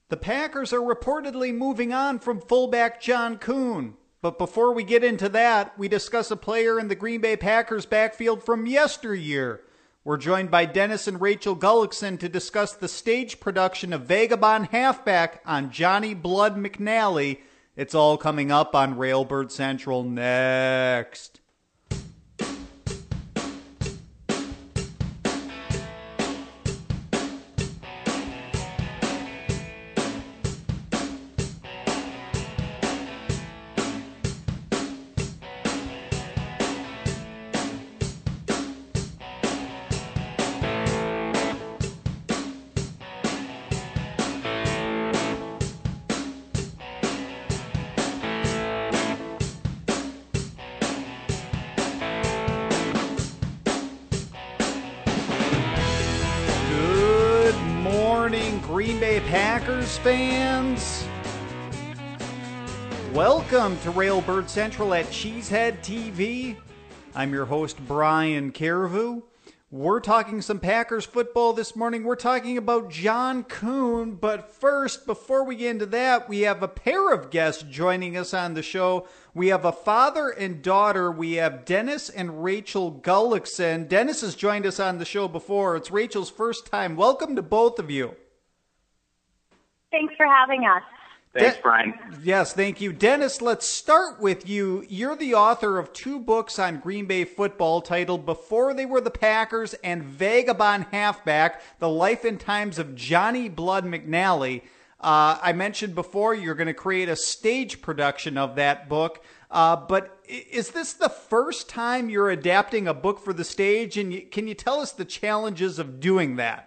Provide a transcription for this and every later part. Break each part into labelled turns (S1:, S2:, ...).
S1: The Packers are reportedly moving on from fullback John Kuhn. But before we get into that, we discuss a player in the Green Bay Packers backfield from yesteryear. We're joined by Dennis and Rachel Gullickson to discuss the stage production of Vagabond Halfback on Johnny Blood McNally. It's all coming up on Railbird Central next. Green Bay Packers fans, welcome to Railbird Central at Cheesehead TV. I'm your host, Brian Carrevu. We're talking some Packers football this morning. We're talking about John Kuhn, but first, before we get into that, we have a pair of guests joining us on the show. We have a father and daughter. We have Dennis and Rachel Gullickson. Dennis has joined us on the show before. It's Rachel's first time. Welcome to both of you.
S2: Thanks for having us.
S3: Thanks, Brian.
S1: Yes, thank you. Dennis, let's start with you. You're the author of two books on Green Bay football titled Before They Were the Packers and Vagabond Halfback, The Life and Times of Johnny Blood McNally. I mentioned before you're going to create a stage production of that book, but is this the first time you're adapting a book for the stage? And can you tell us the challenges of doing that?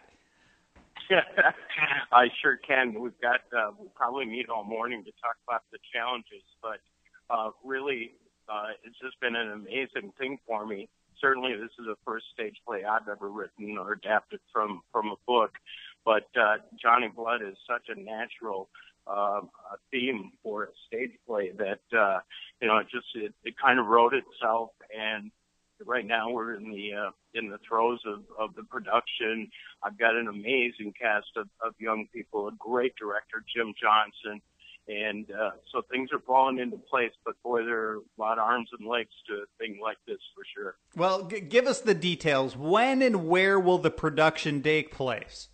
S3: I sure can. We'll probably need all morning to talk about the challenges, but really, it's just been an amazing thing for me. Certainly, this is the first stage play I've ever written or adapted from a book, but Johnny Blood is such a natural theme for a stage play that it kind of wrote itself. And right now we're in the throes of the production. I've got an amazing cast of young people, a great director, Jim Johnson, and so things are falling into place. But boy, there are a lot of arms and legs to a thing like this for sure.
S1: Well, give us the details. When and where will the production take place?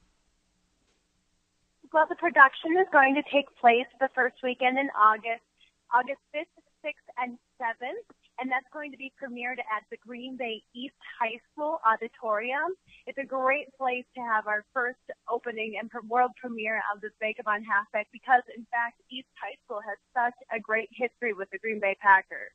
S2: Well, the production is going to take place the first weekend in August 5th, 6th, and 7th. And that's going to be premiered at the Green Bay East High School Auditorium. It's a great place to have our first opening and world premiere of this Vagabond Halfback because, in fact, East High School has such a great history with the Green Bay Packers.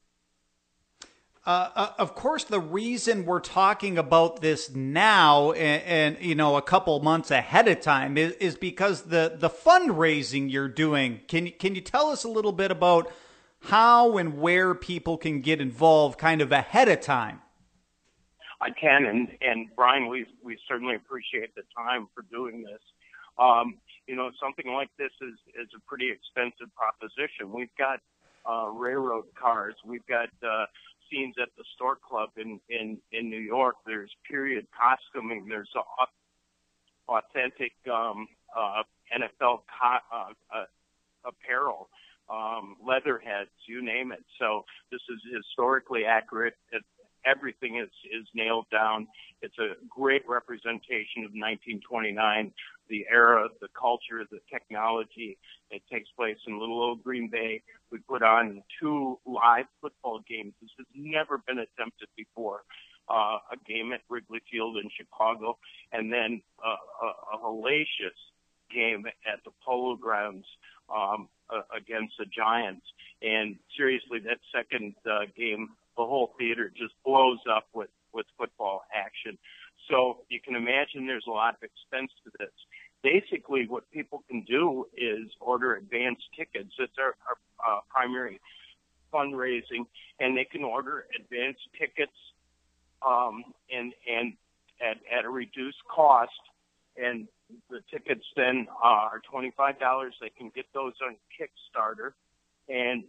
S1: Of course, the reason we're talking about this now and a couple months ahead of time is because the fundraising you're doing. Can you tell us a little bit about how and where people can get involved kind of ahead of time?
S3: I can, and Brian, we certainly appreciate the time for doing this. Something like this is a pretty expensive proposition. We've got railroad cars. We've got scenes at the Stork Club in New York. There's period costuming. There's authentic NFL apparel. Leatherheads, you name it. So this is historically accurate. Everything is nailed down. It's a great representation of 1929, the era, the culture, the technology. It takes place in little old Green Bay. We put on 2 live football games. This has never been attempted before. A game at Wrigley Field in Chicago, and then a hellacious game at the Polo Grounds against the Giants. And seriously, that second game, the whole theater just blows up with football action. So you can imagine there's a lot of expense to this. Basically, what people can do is order advance tickets. It's our primary fundraising, and they can order advance tickets and at a reduced cost. And the tickets then are $25. They can get those on Kickstarter, and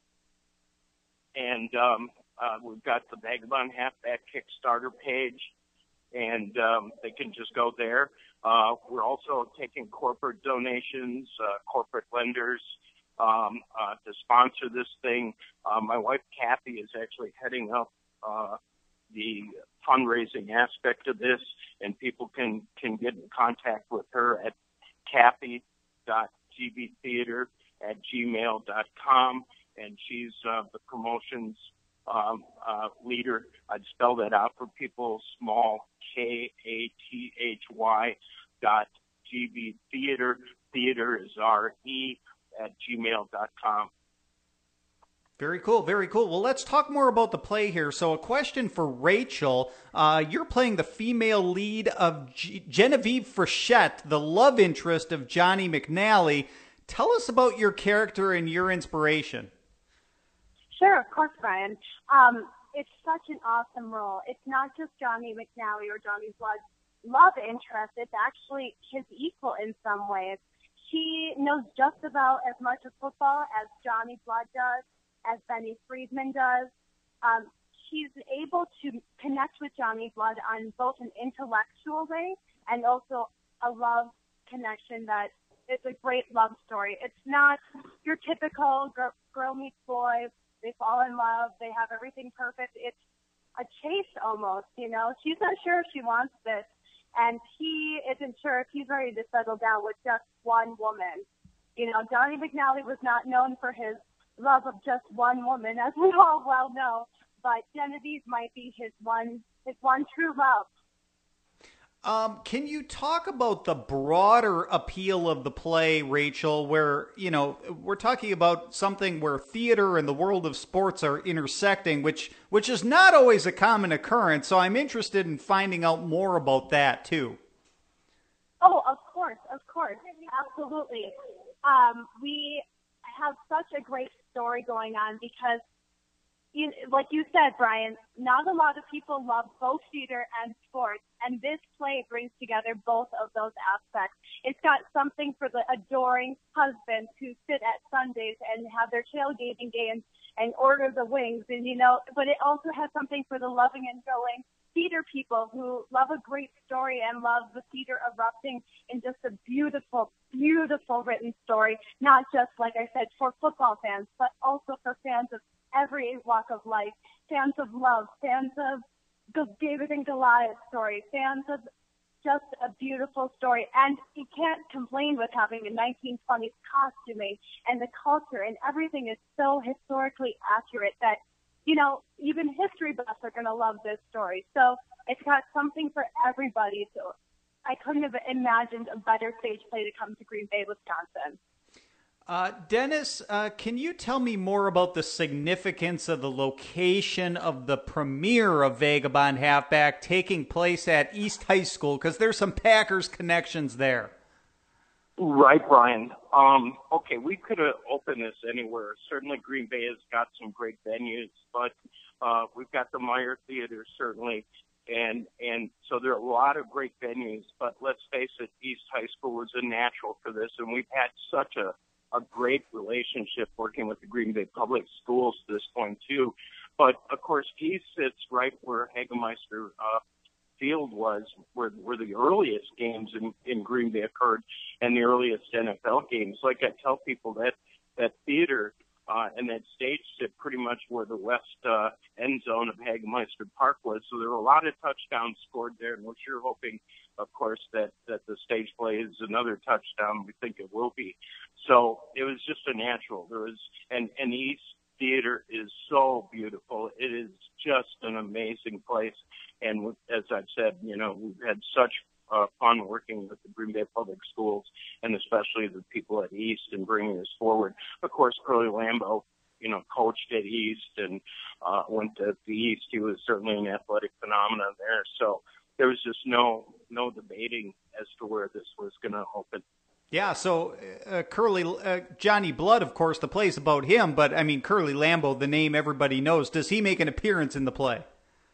S3: we've got the Vagabond Halfback Kickstarter page, and they can just go there. We're also taking corporate donations, corporate lenders to sponsor this thing. My wife, Kathy, is actually heading up the fundraising aspect of this, and people can get in contact with her at kathy.gbtheater@gmail.com, and she's the promotions leader. I'd spell that out for people, small, KATHY .gbtheater. Theater is RE @gmail.com.
S1: Very cool, very cool. Well, let's talk more about the play here. So a question for Rachel. You're playing the female lead of Genevieve Frechette, the love interest of Johnny McNally. Tell us about your character and your inspiration.
S2: Sure, of course, Brian. It's such an awesome role. It's not just Johnny McNally or Johnny Blood's love interest. It's actually his equal in some ways. She knows just about as much of football as Johnny Blood does, as Benny Friedman does. She's able to connect with Johnny Blood on both an intellectual way and also a love connection that is a great love story. It's not your typical girl meets boy, they fall in love, they have everything perfect. It's a chase almost, you know. She's not sure if she wants this, and he isn't sure if he's ready to settle down with just one woman. You know, Johnny McNally was not known for his love of just one woman, as we all well know, but Genevieve might be his one true love.
S1: Can you talk about the broader appeal of the play, Rachel, where, you know, we're talking about something where theater and the world of sports are intersecting, which is not always a common occurrence. So I'm interested in finding out more about that too.
S2: Oh, of course. Absolutely. We have such a great story going on because, like you said, Brian, not a lot of people love both theater and sports, and this play brings together both of those aspects. It's got something for the adoring husbands who sit at Sundays and have their tailgating games and order the wings, and but it also has something for the loving and going theater people who love a great story and love the theater erupting in just a beautiful, beautiful written story, not just, like I said, for football fans, but also for fans of every walk of life, fans of love, fans of the David and Goliath story, fans of just a beautiful story. And you can't complain with having a 1920s costuming, and the culture and everything is so historically accurate that, even history buffs are going to love this story. So it's got something for everybody. So I couldn't have imagined a better stage play to come to Green Bay, Wisconsin.
S1: Dennis, can you tell me more about the significance of the location of the premiere of Vagabond Halfback taking place at East High School? Because there's some Packers connections there.
S3: Right, Brian. Okay, we could have opened this anywhere. Certainly Green Bay has got some great venues, but we've got the Meyer Theater, certainly. And so there are a lot of great venues, but let's face it, East High School was a natural for this, and we've had such a great relationship working with the Green Bay Public Schools to this point, too. But, of course, East sits right where Hagemeister Field was, where the earliest games in Green Bay occurred and the earliest NFL games. Like I tell people, that theater and that stage sit pretty much where the west end zone of Hagemeister Park was. So there were a lot of touchdowns scored there, and we're sure hoping, of course, that the stage play is another touchdown. We think it will be. So it was just a natural. And the East Theater is so beautiful. It is just an amazing place. And as I've said, we've had such fun working with the Green Bay Public Schools and especially the people at East and bringing this forward. Of course, Curly Lambeau, coached at East and went to the East. He was certainly an athletic phenomenon there. So there was just no debating as to where this was going to open.
S1: Yeah, so Johnny Blood, of course, the play's about him, but I mean, Curly Lambeau, the name everybody knows. Does he make an appearance in the play?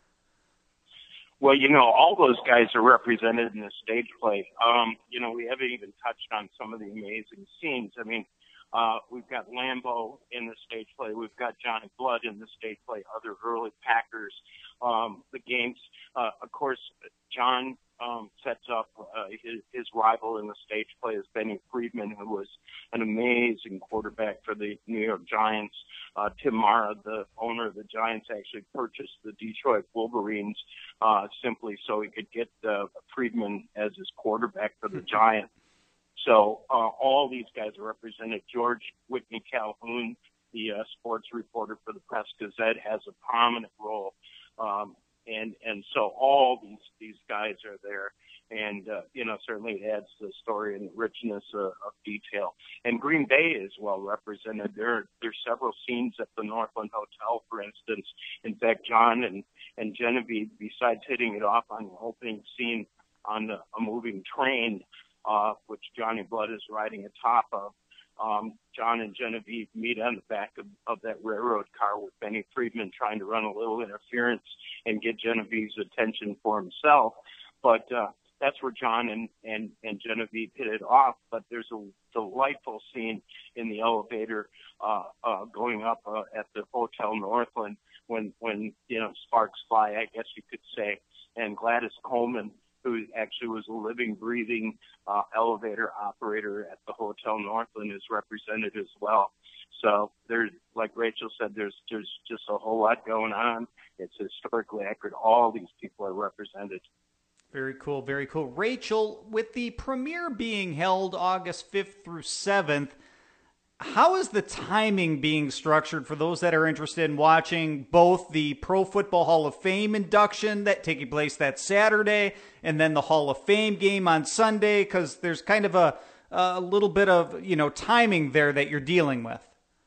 S3: Well, all those guys are represented in the stage play. We haven't even touched on some of the amazing scenes. I mean, we've got Lambeau in the stage play. We've got Johnny Blood in the stage play, other early Packers. The games, of course, John sets up his rival in the stage play is Benny Friedman, who was an amazing quarterback for the New York Giants. Tim Mara, the owner of the Giants, actually purchased the Detroit Wolverines simply so he could get Friedman as his quarterback for the Giants. So all these guys are represented. George Whitney Calhoun, the sports reporter for the Press Gazette, has a prominent role. And so all these guys are there. And, certainly it adds to the story and the richness of detail. And Green Bay is well represented. There's several scenes at the Northland Hotel, for instance. In fact, John and Genevieve, besides hitting it off on the opening scene on a moving train, which Johnny Blood is riding atop of, John and Genevieve meet on the back of that railroad car with Benny Friedman trying to run a little interference and get Genevieve's attention for himself. But that's where John and Genevieve hit it off. But there's a delightful scene in the elevator going up at the Hotel Northland when sparks fly, I guess you could say, and Gladys Coleman, who actually was a living, breathing elevator operator at the Hotel Northland, is represented as well. So there's, like Rachel said, there's just a whole lot going on. It's historically accurate. All these people are represented.
S1: Very cool, very cool. Rachel, with the premiere being held August 5th through 7th, how is the timing being structured for those that are interested in watching both the Pro Football Hall of Fame induction that taking place that Saturday and then the Hall of Fame game on Sunday? Because there's kind of a little bit of, timing there that you're dealing with.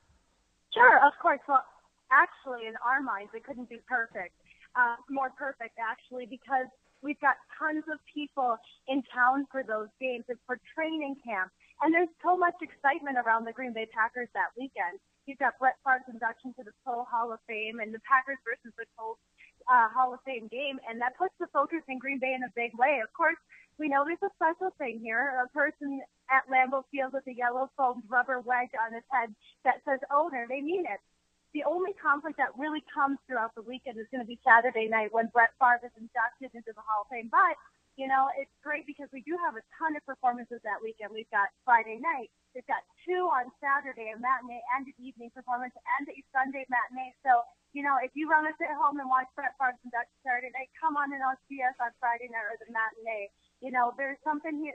S2: Sure, of course. Well, actually, in our minds, it couldn't be perfect. More perfect, actually, because we've got tons of people in town for those games and for training camp. And there's so much excitement around the Green Bay Packers that weekend. You've got Brett Favre's induction to the Pro Hall of Fame and the Packers versus the Colts Hall of Fame game, and that puts the focus in Green Bay in a big way. Of course, we know there's a special thing here, a person at Lambeau Field with a yellow foamed rubber wedge on his head that says owner. They mean it. The only conflict that really comes throughout the weekend is going to be Saturday night when Brett Favre is inducted into the Hall of Fame. But it's great because we do have a ton of performances that weekend. We've got Friday night. We've got 2 on Saturday, a matinee and an evening performance, and a Sunday matinee. So, if you want to sit home and watch Brett Favre's induction Saturday night, come on and see us on Friday night or the matinee. There's something here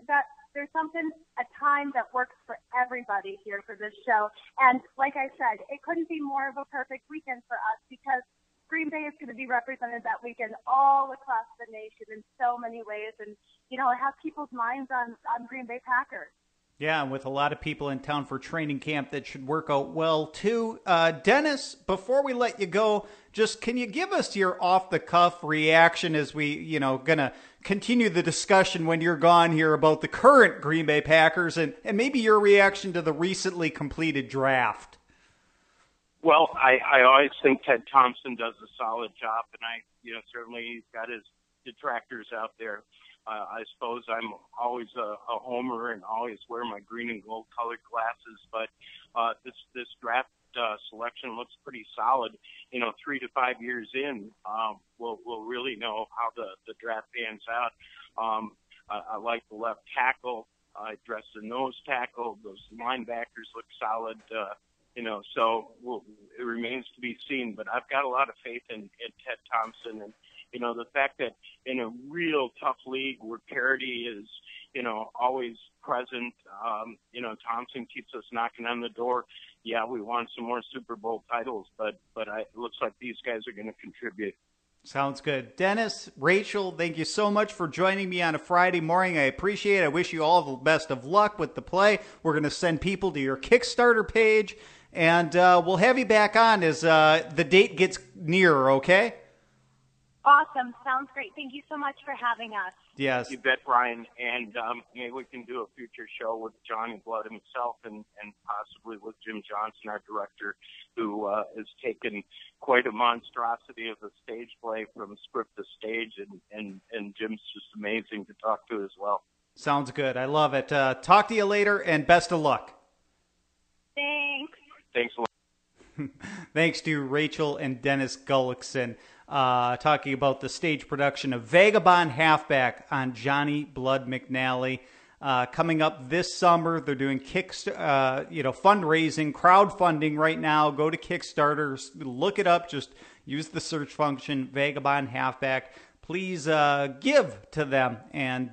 S2: a time that works for everybody here for this show. And like I said, it couldn't be more of a perfect weekend for us because Green Bay is going to be represented that weekend all across the nation in so many ways. And, it has people's minds on Green Bay Packers.
S1: Yeah, and with a lot of people in town for training camp, that should work out well, too. Dennis, before we let you go, just can you give us your off-the-cuff reaction as we, going to continue the discussion when you're gone here about the current Green Bay Packers and maybe your reaction to the recently completed draft?
S3: Well, I always think Ted Thompson does a solid job, and certainly he's got his detractors out there. I suppose I'm always a homer and always wear my green and gold colored glasses, but this draft selection looks pretty solid. 3 to 5 years in, we'll really know how the draft pans out. I like the left tackle. I dress the nose tackle. Those linebackers look solid. So it remains to be seen. But I've got a lot of faith in Ted Thompson, and the fact that in a real tough league where parity is, always present, Thompson keeps us knocking on the door. Yeah, we want some more Super Bowl titles, but it looks like these guys are going to contribute.
S1: Sounds good. Dennis, Rachel, thank you so much for joining me on a Friday morning. I appreciate it. I wish you all the best of luck with the play. We're going to send people to your Kickstarter page, and we'll have you back on as the date gets nearer, okay?
S2: Awesome. Sounds great. Thank you so much for having us.
S1: Yes.
S3: You bet, Brian. And maybe we can do a future show with Johnny Blood himself and possibly with Jim Johnson, our director, who has taken quite a monstrosity of a stage play from script to stage. And Jim's just amazing to talk to as well.
S1: Sounds good. I love it. Talk to you later, and best of luck.
S2: Thanks.
S3: Thanks a lot.
S1: Thanks to Rachel and Dennis Gullickson. talking about the stage production of Vagabond Halfback on Johnny Blood McNally. Coming up this summer, they're doing fundraising, crowdfunding right now. Go to Kickstarter, look it up, just use the search function, Vagabond Halfback. Please give to them, and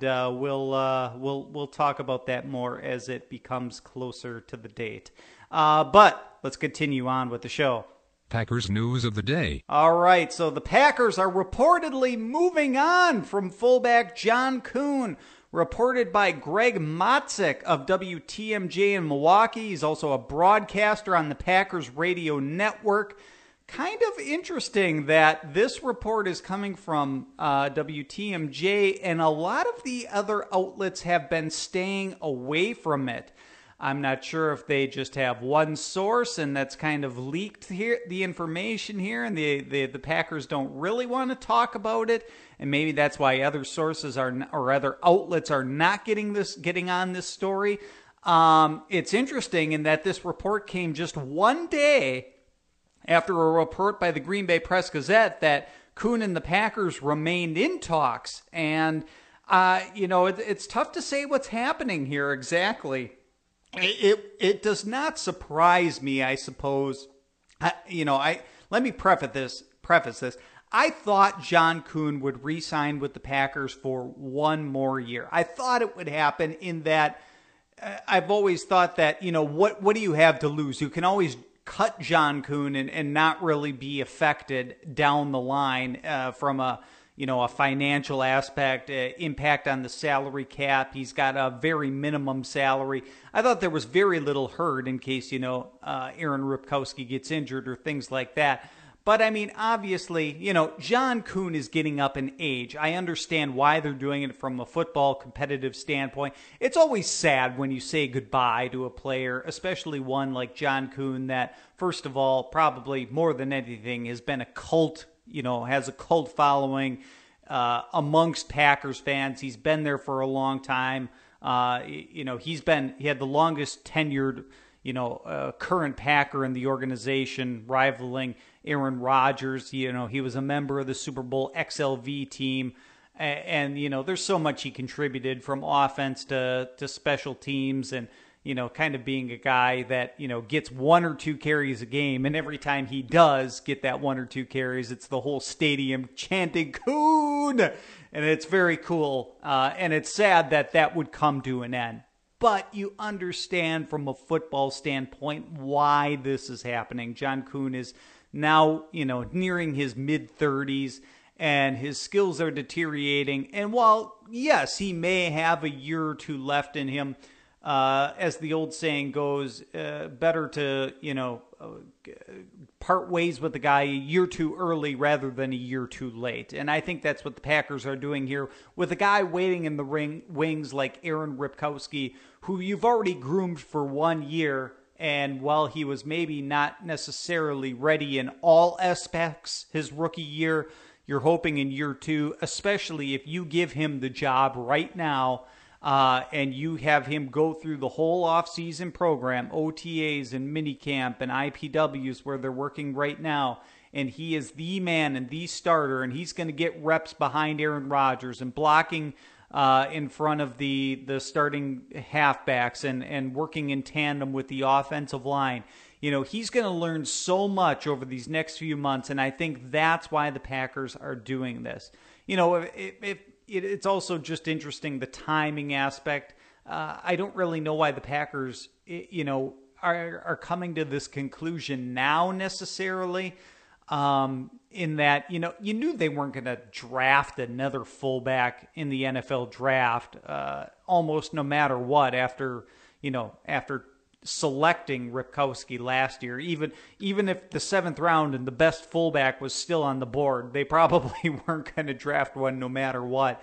S1: we'll talk about that more as it becomes closer to the date. But let's continue on with the show.
S4: Packers news of the day.
S1: All right, so the Packers are reportedly moving on from fullback John Kuhn, reported by Greg Matzek of WTMJ in Milwaukee. He's also a broadcaster on the Packers radio network. Kind of interesting that this report is coming from WTMJ, and a lot of the other outlets have been staying away from it. I'm not sure if they just have one source and that's kind of leaked here, the information here, and the Packers don't really want to talk about it, and maybe that's why other sources or other outlets are not getting on this story. It's interesting in that this report came just one day after a report by the Green Bay Press-Gazette that Kuhn and the Packers remained in talks. And, it's tough to say what's happening here exactly. It does not surprise me, I suppose. Let me preface this. I thought John Kuhn would re-sign with the Packers for one more year. I thought it would happen in that I've always thought that, what do you have to lose? You can always cut John Kuhn and not really be affected down the line from a financial aspect, impact on the salary cap. He's got a very minimum salary. I thought there was very little hurt in case, Aaron Ripkowski gets injured or things like that. But, obviously, John Kuhn is getting up in age. I understand why they're doing it from a football competitive standpoint. It's always sad when you say goodbye to a player, especially one like John Kuhn that, first of all, probably more than anything has been a cult, has a cult following amongst Packers fans. He's been there for a long time. He had the longest tenured current Packer in the organization, rivaling Aaron Rodgers. He was a member of the Super Bowl XLV team. And there's so much he contributed from offense to special teams and, kind of being a guy that, gets one or two carries a game. And every time he does get that one or two carries, it's the whole stadium chanting, Kuhn! And it's very cool. And it's sad that would come to an end. But you understand from a football standpoint why this is happening. John Kuhn is now, nearing his mid-30s, and his skills are deteriorating. And while, yes, he may have a year or two left in him, as the old saying goes, better to, part ways with the guy a year too early rather than a year too late. And I think that's what the Packers are doing here with a guy waiting in the wings like Aaron Ripkowski, who you've already groomed for 1 year. And while he was maybe not necessarily ready in all aspects his rookie year, you're hoping in year two, especially if you give him the job right now, and you have him go through the whole offseason program, OTAs and minicamp and IPWs where they're working right now, and he is the man and the starter, and he's going to get reps behind Aaron Rodgers and blocking in front of the starting halfbacks and working in tandem with the offensive line. He's going to learn so much over these next few months, and I think that's why the Packers are doing this. It's also just interesting, the timing aspect. I don't really know why the Packers, are coming to this conclusion now necessarily. In that, you knew they weren't going to draft another fullback in the NFL draft, almost no matter what, after selecting Ripkowski last year. Even if the 7th round and the best fullback was still on the board, they probably weren't going to draft one no matter what.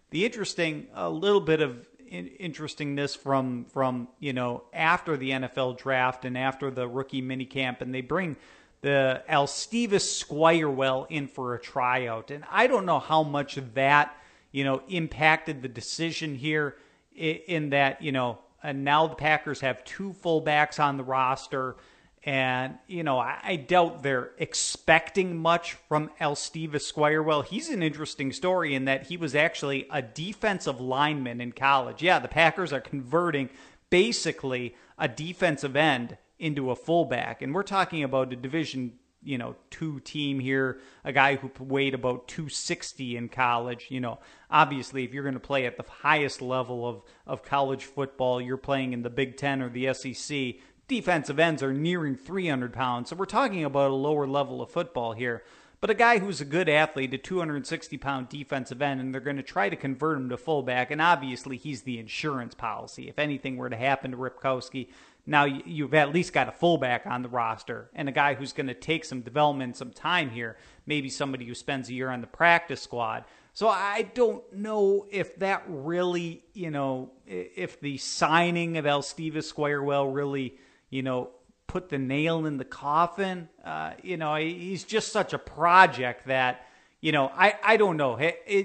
S1: A little bit of interestingness from after the NFL draft and after the rookie minicamp, and they bring the Alstevis Squirewell in for a tryout. And I don't know how much of that, impacted the decision here in that, and now the Packers have 2 fullbacks on the roster, And, I doubt they're expecting much from Elsteve Squirewell. He's an interesting story in that he was actually a defensive lineman in college. Yeah, the Packers are converting basically a defensive end into a fullback. And we're talking about a Division, 2 team here, a guy who weighed about 260 in college. Obviously, if you're going to play at the highest level of college football, you're playing in the Big Ten or the SEC, defensive ends are nearing 300 pounds. So we're talking about a lower level of football here. But a guy who's a good athlete, a 260-pound defensive end, and they're going to try to convert him to fullback. And obviously, he's the insurance policy. If anything were to happen to Ripkowski, now you've at least got a fullback on the roster and a guy who's going to take some development, some time here, maybe somebody who spends a year on the practice squad. So I don't know if that really, if the signing of Elsteve Squirewell really, put the nail in the coffin. He's just such a project that, I don't know.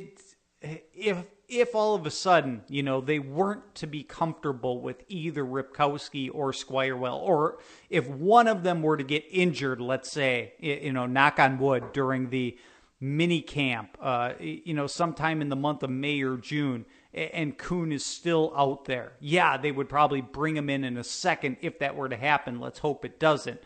S1: If all of a sudden, they weren't to be comfortable with either Ripkowski or Squirewell, or if one of them were to get injured, let's say, knock on wood, during the mini camp, sometime in the month of May or June, and Kuhn is still out there, yeah, they would probably bring him in a second if that were to happen. Let's hope it doesn't.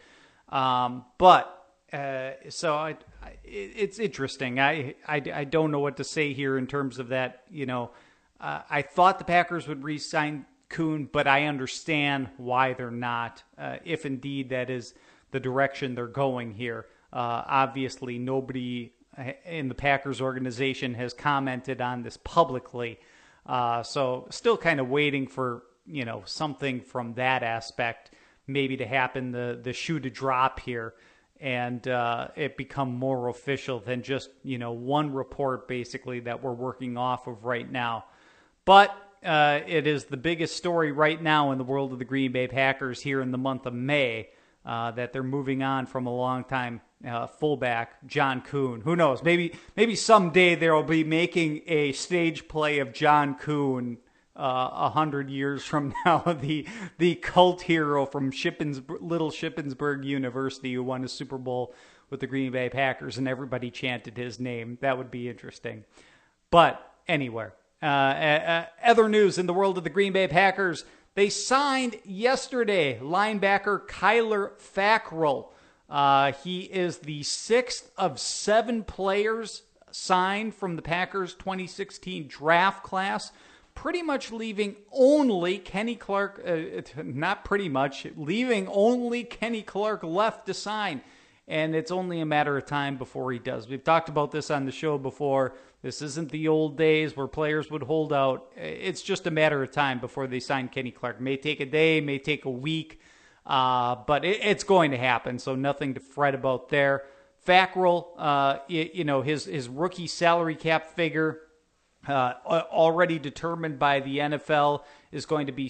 S1: It's interesting. I don't know what to say here in terms of that. I thought the Packers would re-sign Kuhn, but I understand why they're not, if indeed that is the direction they're going here. Obviously, nobody in the Packers organization has commented on this publicly. So still kind of waiting for, something from that aspect maybe to happen, the shoe to drop here, and it become more official than just, one report basically that we're working off of right now. But it is the biggest story right now in the world of the Green Bay Packers here in the month of May, that they're moving on from a longtime fullback, John Kuhn. Who knows? Maybe someday there will be making a stage play of John Kuhn 100 years from now, the cult hero from Little Shippensburg University who won a Super Bowl with the Green Bay Packers, and everybody chanted his name. That would be interesting. But anyway, other news in the world of the Green Bay Packers. They signed yesterday linebacker Kyler Fackrell. He is the 6th of 7 players signed from the Packers 2016 draft class, pretty much leaving only Kenny Clark, leaving only Kenny Clark left to sign. And it's only a matter of time before he does. We've talked about this on the show before. This isn't the old days where players would hold out. It's just a matter of time before they sign Kenny Clark. May take a day, may take a week. But it's going to happen, so nothing to fret about there. Fackrell, his rookie salary cap figure, already determined by the NFL, is going to be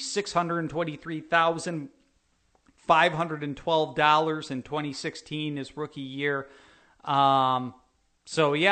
S1: $623,512 in 2016, his rookie year. As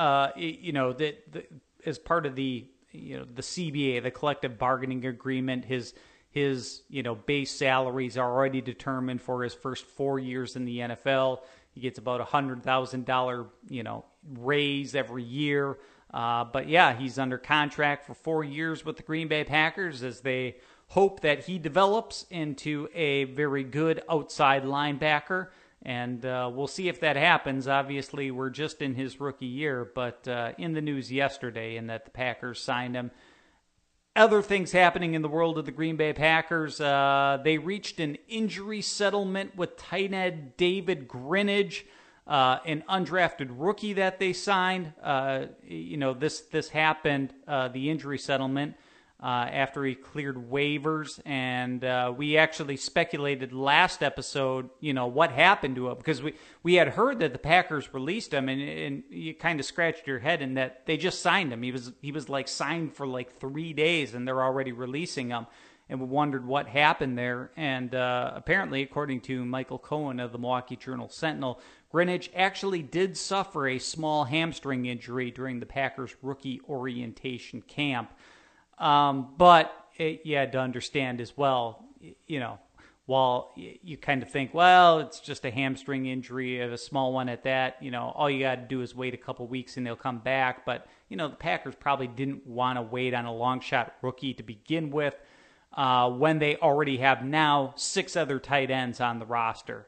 S1: part of the CBA, the collective bargaining agreement, his base salaries are already determined for his first 4 years in the NFL. He gets about $100,000, raise every year. But yeah, he's under contract for 4 years with the Green Bay Packers as they hope that he develops into a very good outside linebacker. And we'll see if that happens. Obviously, we're just in his rookie year, but in the news yesterday in that the Packers signed him. Other things happening in the world of the Green Bay Packers. They reached an injury settlement with tight end David Grinnage, an undrafted rookie that they signed. This happened, the injury settlement, after he cleared waivers. And we actually speculated last episode, what happened to him, because we had heard that the Packers released him, and you kind of scratched your head in that they just signed him. He was like signed for like 3 days, and they're already releasing him. And we wondered what happened there. And apparently, according to Michael Cohen of the Milwaukee Journal-Sentinel, Grinnage actually did suffer a small hamstring injury during the Packers rookie orientation camp. But you had to understand as well, while you kind of think, well, it's just a hamstring injury, a small one at that, all you got to do is wait a couple weeks and they'll come back. But, the Packers probably didn't want to wait on a long shot rookie to begin with when they already have now 6 other tight ends on the roster,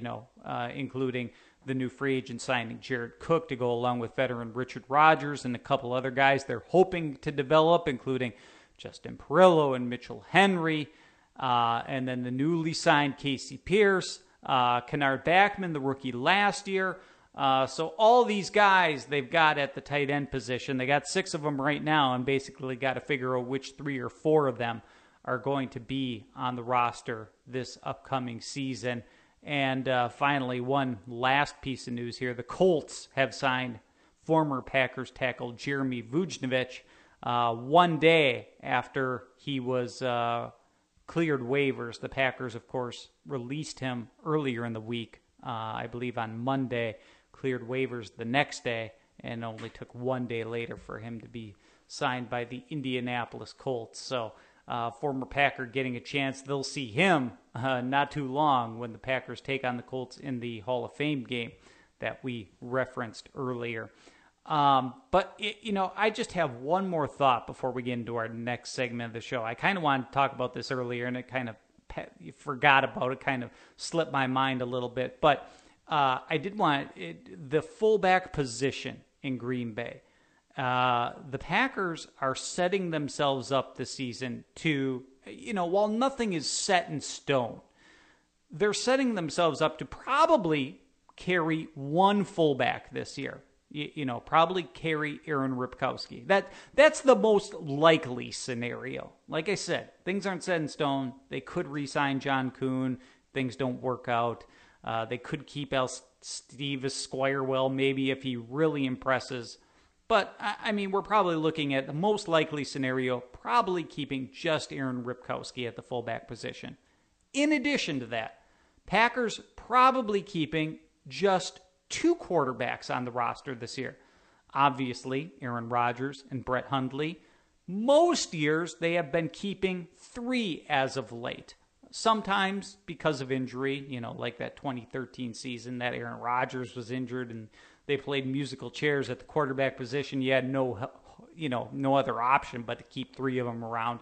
S1: including the new free agent signing Jared Cook to go along with veteran Richard Rodgers and a couple other guys they're hoping to develop, including Justin Perillo and Mitchell Henry. And then the newly signed Casey Pierce, Kennard Backman, the rookie last year. So all these guys they've got at the tight end position, they got 6 of them right now and basically got to figure out which 3 or 4 of them are going to be on the roster this upcoming season. And finally, one last piece of news here. The Colts have signed former Packers tackle Jeremy Vujnovic 1 day after he was cleared waivers. The Packers, of course, released him earlier in the week, I believe on Monday, cleared waivers the next day, and only took 1 day later for him to be signed by the Indianapolis Colts. So former Packer getting a chance. They'll see him not too long when the Packers take on the Colts in the Hall of Fame game that we referenced earlier. But I just have one more thought before we get into our next segment of the show. I kind of wanted to talk about this earlier, and it kind of forgot about it, kind of slipped my mind a little bit. But I did want the fullback position in Green Bay. The Packers are setting themselves up this season to, while nothing is set in stone, they're setting themselves up to probably carry one fullback this year. Probably carry Aaron Ripkowski. That's the most likely scenario. Like I said, things aren't set in stone. They could re-sign John Kuhn. Things don't work out. They could keep Steve Squirewell maybe if he really impresses. But, we're probably looking at the most likely scenario, probably keeping just Aaron Ripkowski at the fullback position. In addition to that, Packers probably keeping just 2 quarterbacks on the roster this year. Obviously, Aaron Rodgers and Brett Hundley. Most years, they have been keeping 3 as of late. Sometimes because of injury, like that 2013 season that Aaron Rodgers was injured and they played musical chairs at the quarterback position. You had no other option but to keep 3 of them around.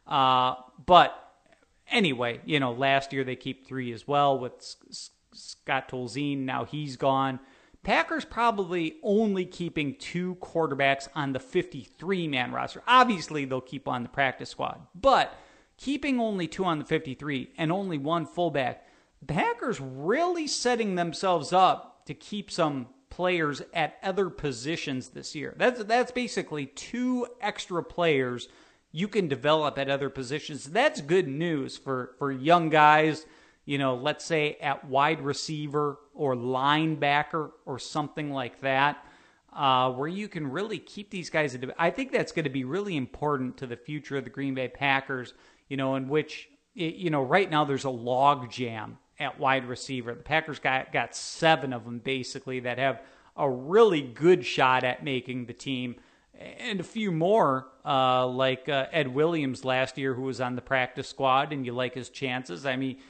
S1: But anyway, last year they keep 3 as well with Scott Tolzien. Now he's gone. Packers probably only keeping 2 quarterbacks on the 53-man roster. Obviously, they'll keep on the practice squad. But keeping only 2 on the 53 and only 1 fullback, Packers really setting themselves up to keep some players at other positions this year. That's basically 2 extra players you can develop at other positions. That's good news for young guys, let's say at wide receiver or linebacker or something like that, where you can really keep these guys. I think that's going to be really important to the future of the Green Bay Packers, in which, right now there's a log jam at wide receiver. The Packers got 7 of them basically that have a really good shot at making the team, and a few more like Ed Williams last year, who was on the practice squad, and you like his chances.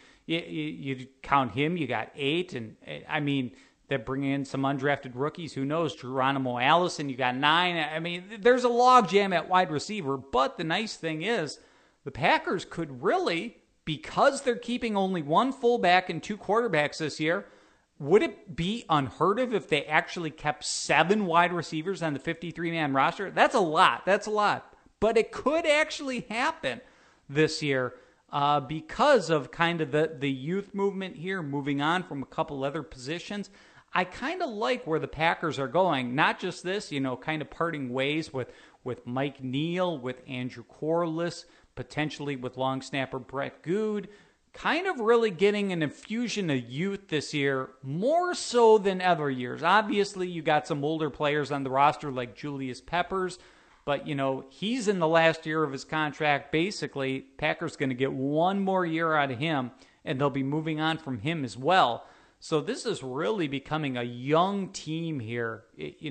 S1: You count him, you got 8, and they're bringing in some undrafted rookies. Who knows? Geronimo Allison, you got 9. There's a logjam at wide receiver, but the nice thing is the Packers could really, because they're keeping only 1 fullback and 2 quarterbacks this year, would it be unheard of if they actually kept 7 wide receivers on the 53-man roster? That's a lot. But it could actually happen this year because of kind of the youth movement here, moving on from a couple other positions. I kind of like where the Packers are going. Not just this, kind of parting ways with Mike Neal, with Andrew Corliss, potentially with long snapper Brett Good. Kind of really getting an infusion of youth this year, more so than other years. Obviously, you got some older players on the roster like Julius Peppers, but, he's in the last year of his contract. Basically, Packers going to get 1 more year out of him, and they'll be moving on from him as well. So this is really becoming a young team here,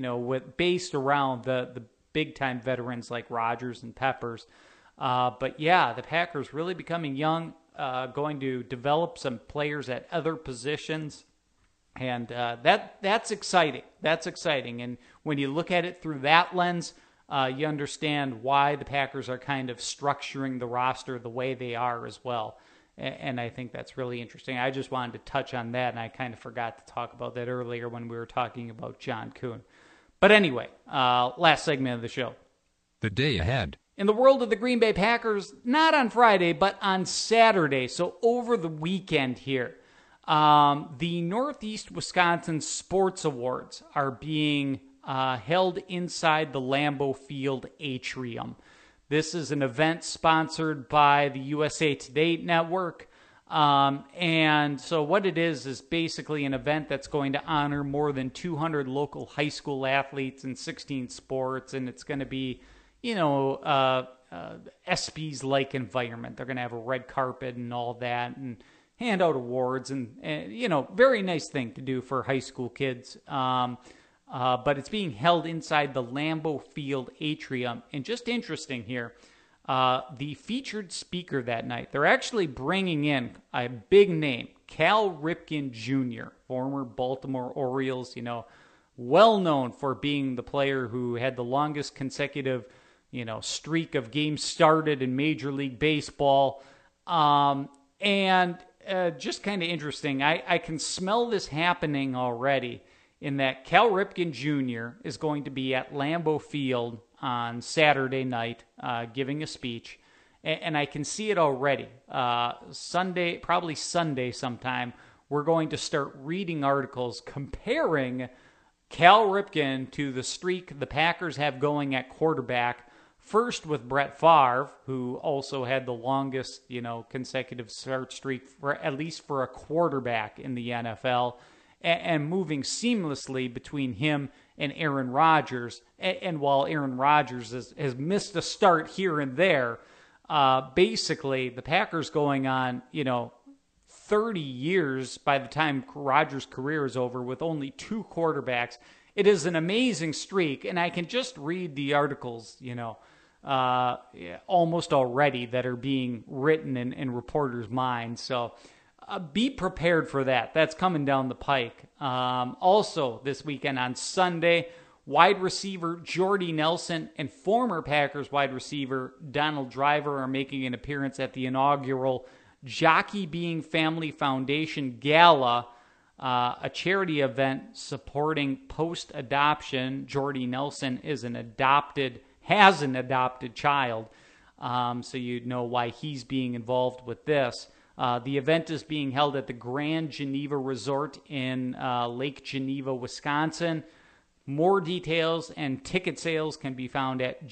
S1: based around the big-time veterans like Rodgers and Peppers. But yeah, the Packers really becoming young. going to develop some players at other positions. And that's exciting. That's exciting. And when you look at it through that lens, you understand why the Packers are kind of structuring the roster the way they are as well. And I think that's really interesting. I just wanted to touch on that, and I kind of forgot to talk about that earlier when we were talking about John Kuhn. But anyway, last segment of the show.
S4: The day ahead.
S1: In the world of the Green Bay Packers, not on Friday, but on Saturday, so over the weekend here, the Northeast Wisconsin Sports Awards are being held inside the Lambeau Field atrium. This is an event sponsored by the USA Today Network. And so what it is basically an event that's going to honor more than 200 local high school athletes in 16 sports. And it's going to be, ESPYs-like environment. They're going to have a red carpet and all that and hand out awards and very nice thing to do for high school kids. But it's being held inside the Lambeau Field atrium. And just interesting here, the featured speaker that night, they're actually bringing in a big name, Cal Ripken Jr., former Baltimore Orioles, well known for being the player who had the longest consecutive, streak of games started in Major League Baseball. And just kind of interesting, I can smell this happening already, in that Cal Ripken Jr. is going to be at Lambeau Field on Saturday night giving a speech, and I can see it already. Probably Sunday sometime, we're going to start reading articles comparing Cal Ripken to the streak the Packers have going at quarterback, first with Brett Favre, who also had the longest, consecutive start streak, at least for a quarterback in the NFL, and moving seamlessly between him and Aaron Rodgers. And while Aaron Rodgers has missed a start here and there, basically the Packers going on, 30 years by the time Rodgers' career is over with only 2 quarterbacks. It is an amazing streak, and I can just read the articles, almost already that are being written in reporters' minds. So be prepared for that. That's coming down the pike. Also, this weekend on Sunday, wide receiver Jordy Nelson and former Packers wide receiver Donald Driver are making an appearance at the inaugural Jockey Being Family Foundation Gala, a charity event supporting post-adoption. Jordy Nelson has an adopted child, so you know why he's being involved with this. The event is being held at the Grand Geneva Resort in Lake Geneva, Wisconsin. More details and ticket sales can be found at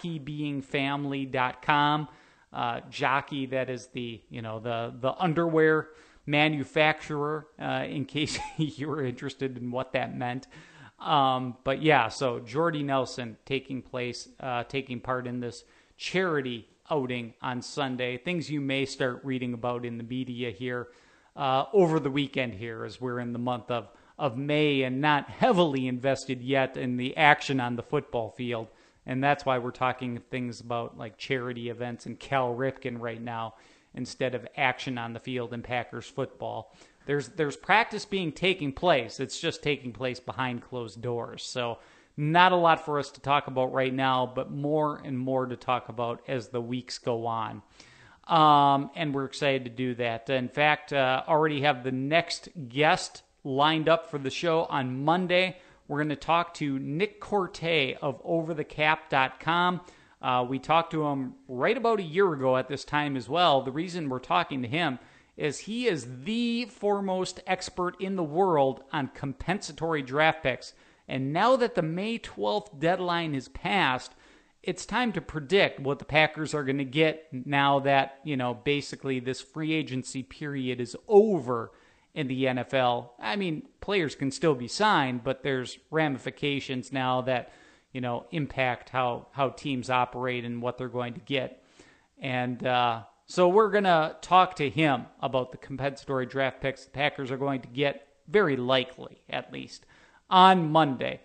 S1: jockeybeingfamily.com. Jockey, that is the underwear manufacturer, in case you were interested in what that meant. But yeah, so Jordy Nelson taking part in this charity outing on Sunday. Things you may start reading about in the media here over the weekend here, as we're in the month of May and not heavily invested yet in the action on the football field. And that's why we're talking things about like charity events and Cal Ripken right now instead of action on the field in Packers football. There's practice taking place. It's just taking place behind closed doors. So not a lot for us to talk about right now, but more and more to talk about as the weeks go on. And we're excited to do that. In fact, already have the next guest lined up for the show on Monday. We're going to talk to Nick Corte of OverTheCap.com. We talked to him right about a year ago at this time as well. The reason we're talking to him is he is the foremost expert in the world on compensatory draft picks. And now that the May 12th deadline is passed, it's time to predict what the Packers are going to get now that, basically this free agency period is over in the NFL. I mean, players can still be signed, but there's ramifications now that, impact how teams operate and what they're going to get. And so we're going to talk to him about the compensatory draft picks the Packers are going to get, very likely, at least, on Monday.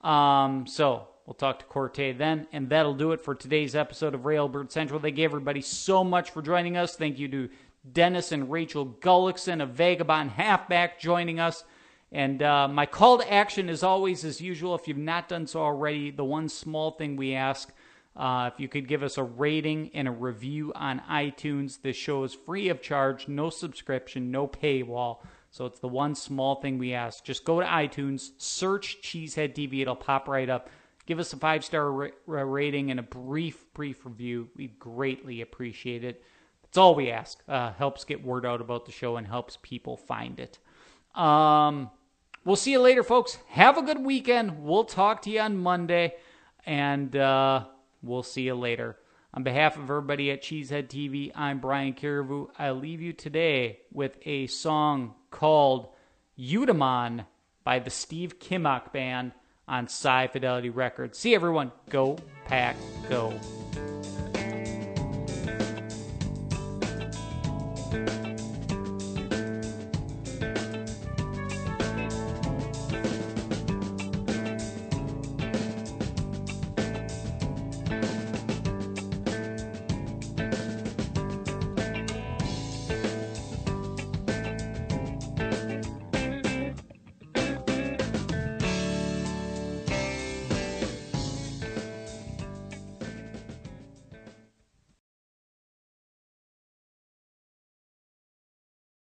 S1: So we'll talk to Corte then, and that'll do it for today's episode of Railbird Central. Thank you, everybody, so much for joining us. Thank you to Dennis and Rachel Gullickson, a Vagabond halfback, joining us. And my call to action, as always, as usual, if you've not done so already, the one small thing we ask, if you could give us a rating and a review on iTunes. This show is free of charge, no subscription, no paywall. So it's the one small thing we ask. Just go to iTunes, search Cheesehead TV. It'll pop right up. Give us a 5-star rating and a brief review. We'd greatly appreciate it. That's all we ask. Helps get word out about the show and helps people find it. We'll see you later, folks. Have a good weekend. We'll talk to you on Monday, and we'll see you later. On behalf of everybody at Cheesehead TV, I'm Brian Carriveau. I leave you today with a song called Eudaimon by the Steve Kimock Band on Sci Fidelity Records. See everyone. Go Pack Go.